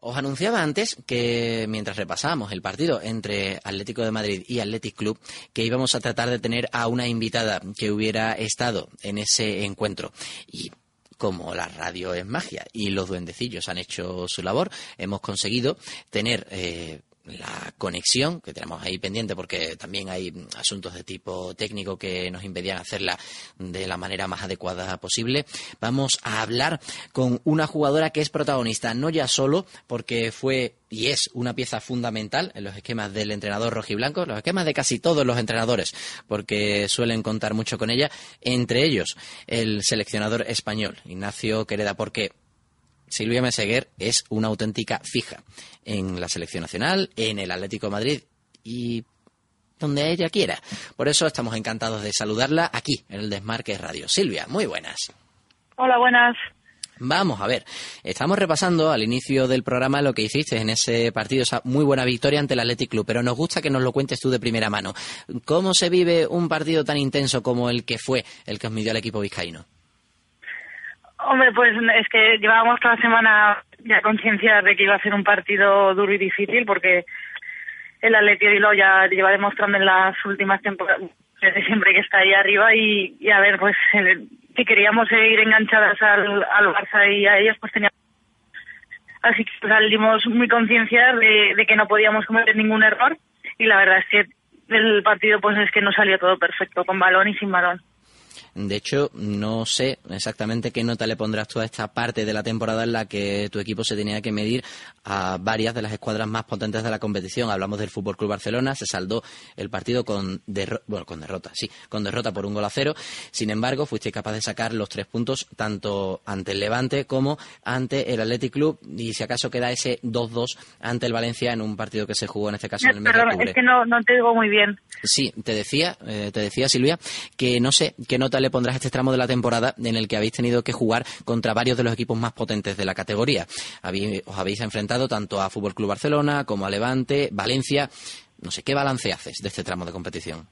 Os anunciaba antes que mientras repasábamos el partido entre Atlético de Madrid y Athletic Club, que íbamos a tratar de tener a una invitada que hubiera estado en ese encuentro. Y como la radio es magia y los duendecillos han hecho su labor, hemos conseguido tener la conexión que tenemos ahí pendiente, porque también hay asuntos de tipo técnico que nos impedían hacerla de la manera más adecuada posible. Vamos a hablar con una jugadora que es protagonista, no ya solo porque fue y es una pieza fundamental en los esquemas del entrenador rojiblanco, los esquemas de casi todos los entrenadores, porque suelen contar mucho con ella, entre ellos el seleccionador español, Ignacio Quereda, porque Silvia Meseguer es una auténtica fija en la selección nacional, en el Atlético de Madrid y donde ella quiera. Por eso estamos encantados de saludarla aquí, en el Desmarque Radio. Silvia, muy buenas. Hola, buenas. Vamos a ver, estamos repasando al inicio del programa lo que hiciste en ese partido, esa muy buena victoria ante el Athletic Club, pero nos gusta que nos lo cuentes tú de primera mano. ¿Cómo se vive un partido tan intenso como el que fue el que os midió al equipo vizcaíno? Hombre, pues es que llevábamos toda la semana ya conciencia de que iba a ser un partido duro y difícil, porque el Athletic Bilbao ya lleva demostrando en las últimas temporadas, desde siempre que está ahí arriba, y a ver, pues si queríamos seguir enganchadas al Barça y a ellos, pues teníamos... Así que salimos muy concienciadas de que no podíamos cometer ningún error, y la verdad es que el partido pues es que no salió todo perfecto, con balón y sin balón. De hecho, no sé exactamente qué nota le pondrás tú a esta parte de la temporada en la que tu equipo se tenía que medir a varias de las escuadras más potentes de la competición. Hablamos del Fútbol Club Barcelona, se saldó el partido con derrota por 1-0. Sin embargo, fuiste capaz de sacar los 3 puntos tanto ante el Levante como ante el Athletic Club, y si acaso queda ese 2-2 ante el Valencia en un partido que se jugó en este caso en el mes de octubre. Es que no te digo muy bien. Sí, te decía Silvia, que no sé qué nota le pondrás a este tramo de la temporada en el que habéis tenido que jugar contra varios de los equipos más potentes de la categoría. Os habéis enfrentado tanto a Fútbol Club Barcelona como a Levante, Valencia. No sé, ¿qué balance haces de este tramo de competición?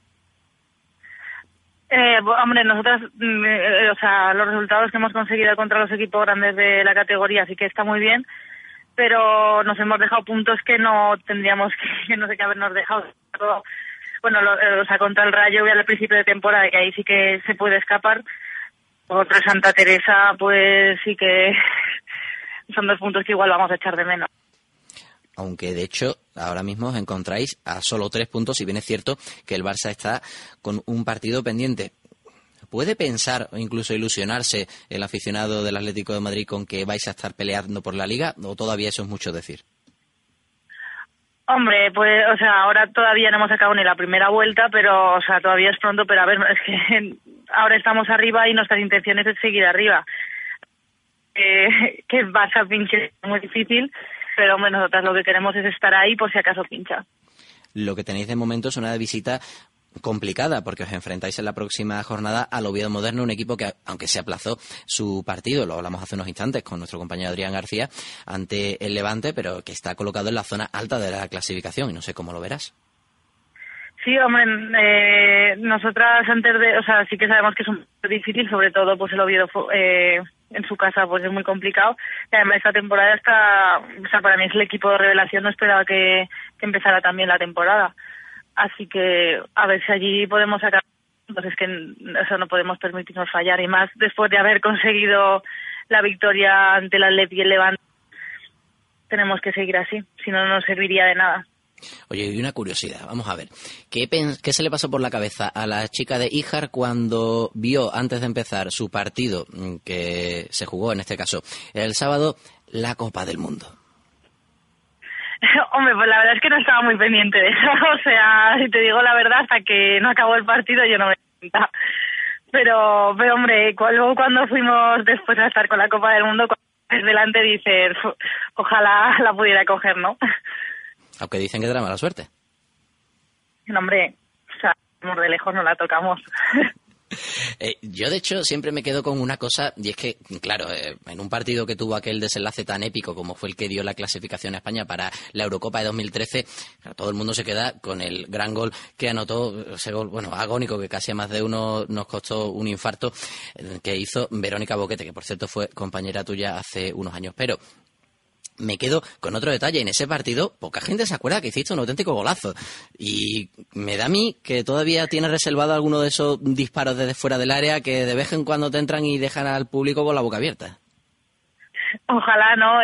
Hombre, nosotras, los resultados que hemos conseguido contra los equipos grandes de la categoría sí que está muy bien, pero nos hemos dejado puntos que no tendríamos que no sé qué habernos dejado. Bueno, contra el Rayo al principio de temporada, que ahí sí que se puede escapar. Contra Santa Teresa, pues sí que son 2 puntos que igual vamos a echar de menos. Aunque de hecho ahora mismo os encontráis a solo 3 puntos, si bien es cierto que el Barça está con un partido pendiente. ¿Puede pensar o incluso ilusionarse el aficionado del Atlético de Madrid con que vais a estar peleando por la Liga, o todavía eso es mucho decir? Hombre, pues, ahora todavía no hemos acabado ni la primera vuelta, pero, todavía es pronto, pero a ver, es que ahora estamos arriba y nuestras intenciones es seguir arriba. Que Barça pinche es muy difícil, pero hombre, nosotras lo que queremos es estar ahí por si acaso pincha. Lo que tenéis de momento es una visita complicada, porque os enfrentáis en la próxima jornada al Oviedo Moderno, un equipo que, aunque se aplazó su partido, lo hablamos hace unos instantes con nuestro compañero Adrián García, ante el Levante, pero que está colocado en la zona alta de la clasificación, y no sé cómo lo verás. Sí, hombre, nosotras sí que sabemos que es un poco difícil, sobre todo pues el Oviedo en su casa pues es muy complicado, y además esta temporada para mí es el equipo de revelación, no esperaba que empezara también la temporada. Así que a ver si allí podemos sacar, pues es que no podemos permitirnos fallar, y más después de haber conseguido la victoria ante el Athletic y el Levante. Tenemos que seguir así, si no nos serviría de nada. Oye, y una curiosidad, vamos a ver, ¿qué se le pasó por la cabeza a la chica de Híjar cuando vio, antes de empezar su partido, que se jugó en este caso el sábado, la Copa del Mundo? Hombre, pues la verdad es que no estaba muy pendiente de eso. Si te digo la verdad, hasta que no acabó el partido yo no me di cuenta. Pero hombre, cuando fuimos después a estar con la Copa del Mundo, cuando delante dices, ojalá la pudiera coger, ¿no? Aunque dicen que te da mala suerte. No, hombre, de lejos no la tocamos. Yo, de hecho, siempre me quedo con una cosa, y es que, claro, en un partido que tuvo aquel desenlace tan épico como fue el que dio la clasificación a España para la Eurocopa de 2013, claro, todo el mundo se queda con el gran gol que anotó, ese gol, agónico, que casi a más de uno nos costó un infarto, que hizo Verónica Boquete, que por cierto fue compañera tuya hace unos años. Pero me quedo con otro detalle. En ese partido, poca gente se acuerda que hiciste un auténtico golazo. Y me da a mí que todavía tienes reservado alguno de esos disparos desde fuera del área que de vez en cuando te entran y dejan al público con la boca abierta. Ojalá, ¿no?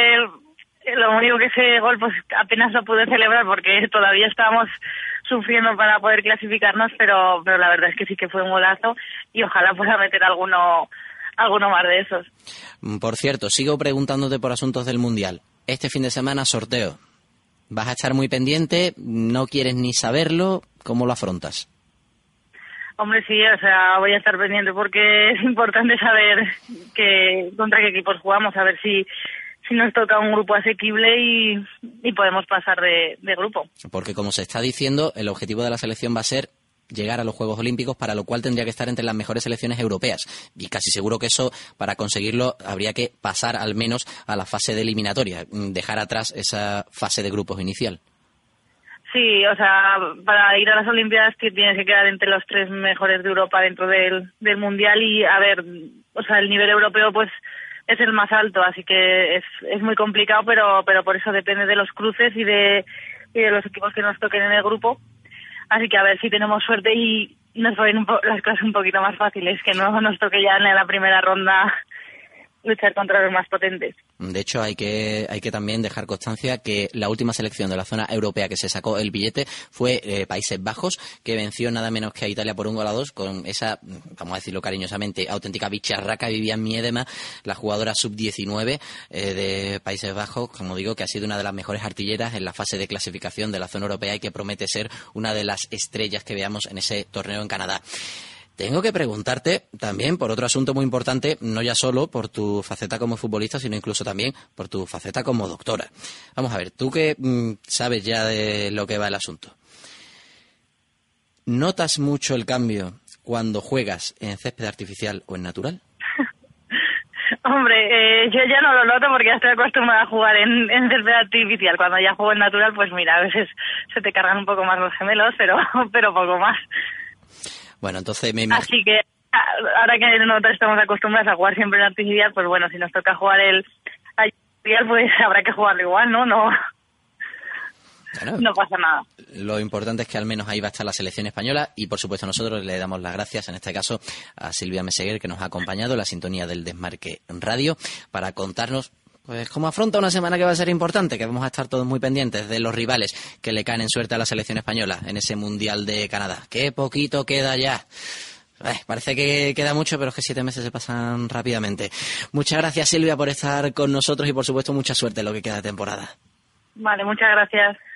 Lo único que ese gol pues apenas lo pude celebrar porque todavía estábamos sufriendo para poder clasificarnos, pero la verdad es que sí que fue un golazo y ojalá pueda meter alguno más de esos. Por cierto, sigo preguntándote por asuntos del Mundial. Este fin de semana sorteo. ¿Vas a estar muy pendiente? ¿No quieres ni saberlo? ¿Cómo lo afrontas? Hombre, sí, o sea, voy a estar pendiente porque es importante saber contra qué equipos jugamos, a ver si nos toca un grupo asequible y podemos pasar de grupo. Porque como se está diciendo, el objetivo de la selección va a ser llegar a los Juegos Olímpicos, para lo cual tendría que estar entre las mejores selecciones europeas. Y casi seguro que eso, para conseguirlo, habría que pasar al menos a la fase de eliminatoria, dejar atrás esa fase de grupos inicial. Sí, o sea, para ir a las Olimpiadas tienes que quedar entre los 3 mejores de Europa dentro del Mundial y, a ver, o sea, el nivel europeo pues es el más alto, así que es muy complicado, pero por eso depende de los cruces y de los equipos que nos toquen en el grupo. Así que a ver si tenemos suerte y nos ponen las cosas un poquito más fáciles, que no nos toque ya en la primera ronda luchar contra los más potentes. De hecho, hay que también dejar constancia que la última selección de la zona europea que se sacó el billete fue Países Bajos, que venció nada menos que a Italia por 1-2 con esa, vamos a decirlo cariñosamente, auténtica bicharraca Vivian Miedema, la jugadora sub-19 de Países Bajos, como digo, que ha sido una de las mejores artilleras en la fase de clasificación de la zona europea y que promete ser una de las estrellas que veamos en ese torneo en Canadá. Tengo que preguntarte también por otro asunto muy importante, no ya solo por tu faceta como futbolista, sino incluso también por tu faceta como doctora. Vamos a ver, tú que sabes ya de lo que va el asunto. ¿Notas mucho el cambio cuando juegas en césped artificial o en natural? Hombre, yo ya no lo noto porque ya estoy acostumbrada a jugar en césped artificial. Cuando ya juego en natural, pues mira, a veces se te cargan un poco más los gemelos, pero poco más. Bueno, entonces me imagino. Así que ahora que nosotros estamos acostumbrados a jugar siempre en artificial, pues bueno, si nos toca jugar el artificial, pues habrá que jugarlo igual, ¿no? Bueno, no pasa nada. Lo importante es que al menos ahí va a estar la selección española y por supuesto nosotros le damos las gracias en este caso a Silvia Meseguer, que nos ha acompañado en la sintonía del Desmarque Radio para contarnos pues cómo afronta una semana que va a ser importante, que vamos a estar todos muy pendientes de los rivales que le caen en suerte a la selección española en ese Mundial de Canadá. ¡Qué poquito queda ya! Parece que queda mucho, pero es que 7 meses se pasan rápidamente. Muchas gracias, Silvia, por estar con nosotros y por supuesto mucha suerte en lo que queda de temporada. Vale, muchas gracias.